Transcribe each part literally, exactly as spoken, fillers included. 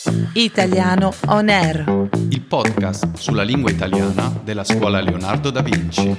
Italiano On Air, il podcast sulla lingua italiana della Scuola Leonardo da Vinci.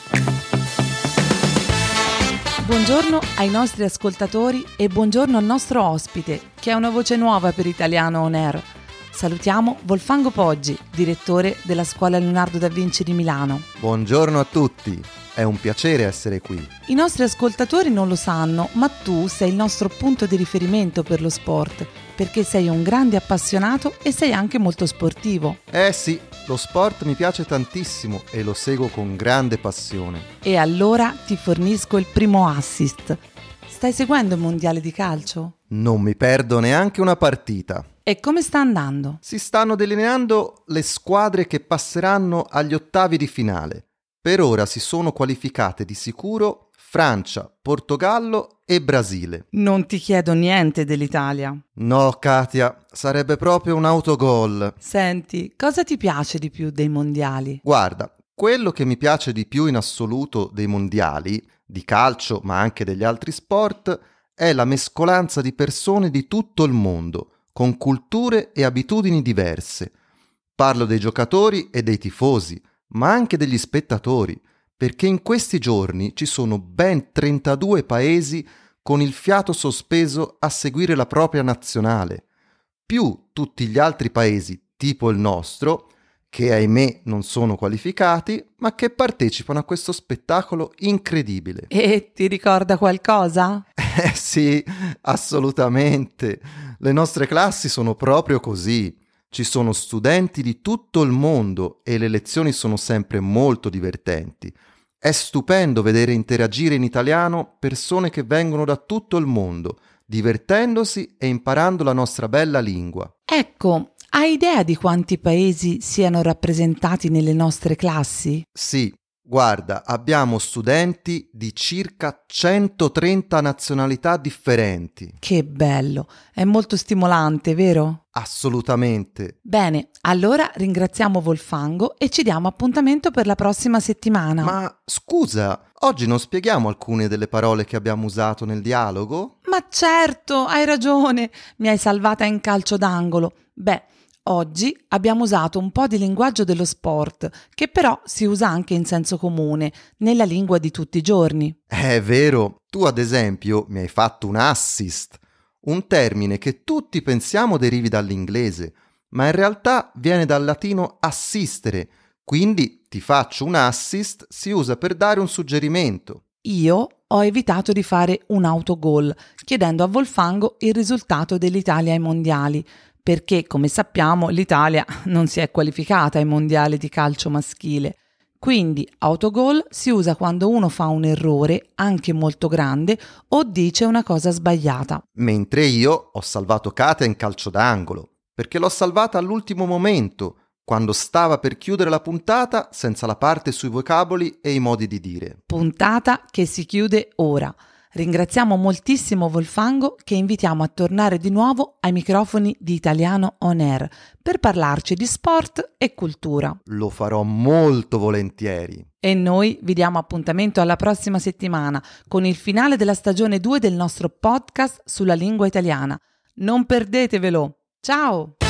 Buongiorno ai nostri ascoltatori e buongiorno al nostro ospite, che è una voce nuova per Italiano On Air. Salutiamo Volfango Poggi, direttore della Scuola Leonardo da Vinci di Milano. Buongiorno a tutti, è un piacere essere qui. I nostri ascoltatori non lo sanno, ma tu sei il nostro punto di riferimento per lo sport, perché sei un grande appassionato e sei anche molto sportivo. Eh sì, lo sport mi piace tantissimo e lo seguo con grande passione. E allora ti fornisco il primo assist. Stai seguendo il mondiale di calcio? Non mi perdo neanche una partita. E come sta andando? Si stanno delineando le squadre che passeranno agli ottavi di finale. Per ora si sono qualificate di sicuro Francia, Portogallo e Brasile. Non ti chiedo niente dell'Italia. No, Katia, sarebbe proprio un autogol. Senti, cosa ti piace di più dei mondiali? Guarda, quello che mi piace di più in assoluto dei mondiali, di calcio ma anche degli altri sport, è la mescolanza di persone di tutto il mondo, con culture e abitudini diverse. Parlo dei giocatori e dei tifosi, ma anche degli spettatori, perché in questi giorni ci sono ben trentadue paesi con il fiato sospeso a seguire la propria nazionale, più tutti gli altri paesi, tipo il nostro, che ahimè non sono qualificati, ma che partecipano a questo spettacolo incredibile. E ti ricorda qualcosa? Eh sì, assolutamente. Le nostre classi sono proprio così. Ci sono studenti di tutto il mondo e le lezioni sono sempre molto divertenti. È stupendo vedere interagire in italiano persone che vengono da tutto il mondo, divertendosi e imparando la nostra bella lingua. Ecco, hai idea di quanti paesi siano rappresentati nelle nostre classi? Sì, guarda, abbiamo studenti di circa centotrenta nazionalità differenti. Che bello, è molto stimolante, vero? Assolutamente. Bene, allora ringraziamo Volfango e ci diamo appuntamento per la prossima settimana. Ma scusa, oggi non spieghiamo alcune delle parole che abbiamo usato nel dialogo? Ma certo, hai ragione, mi hai salvata in calcio d'angolo. Beh, oggi abbiamo usato un po' di linguaggio dello sport, che però si usa anche in senso comune, nella lingua di tutti i giorni. È vero, tu ad esempio mi hai fatto un assist, un termine che tutti pensiamo derivi dall'inglese, ma in realtà viene dal latino assistere, quindi ti faccio un assist si usa per dare un suggerimento. Io ho evitato di fare un autogol, chiedendo a Volfango il risultato dell'Italia ai mondiali, perché, come sappiamo, l'Italia non si è qualificata ai mondiali di calcio maschile. Quindi autogol si usa quando uno fa un errore, anche molto grande, o dice una cosa sbagliata. Mentre io ho salvato Katia in calcio d'angolo, perché l'ho salvata all'ultimo momento, quando stava per chiudere la puntata senza la parte sui vocaboli e i modi di dire. Puntata che si chiude ora. Ringraziamo moltissimo Volfango, che invitiamo a tornare di nuovo ai microfoni di Italiano On Air per parlarci di sport e cultura. Lo farò molto volentieri. E noi vi diamo appuntamento alla prossima settimana con il finale della stagione due del nostro podcast sulla lingua italiana. Non perdetevelo! Ciao!